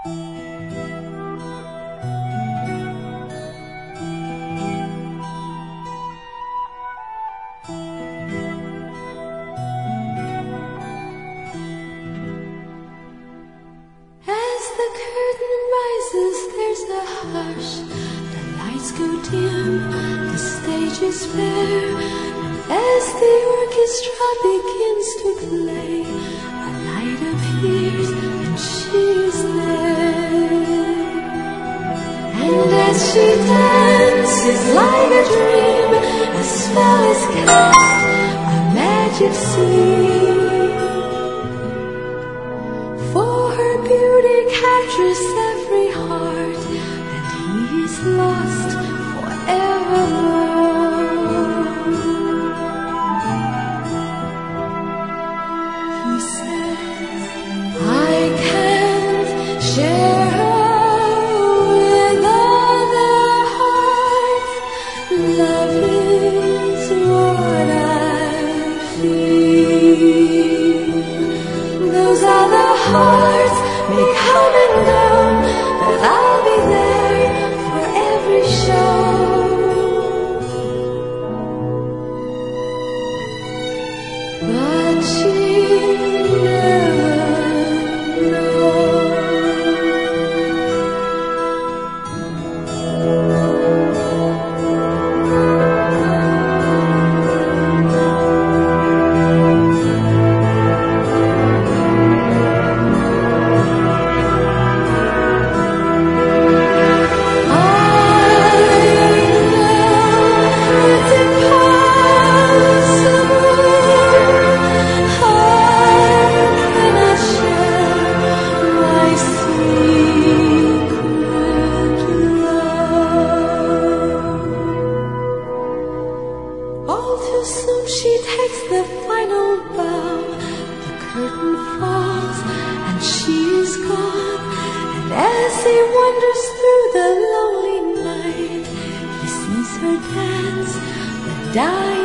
The curtain rises, there's a hush. The lights go dim, the stage is bare. As the orchestra begins to play, a light appears and she's there. And as she dances like a dream, a spell is cast, a magic scene. Beauty captures every heart, and he is lost forevermore. He says, I can't share her with other hearts. Love is what I feel. Those other hearts may come and go, but I'll be there for every show. But she never soon she takes the final bow. The curtain falls and she is gone. And as he wanders through the lonely night, he sees her dance the dying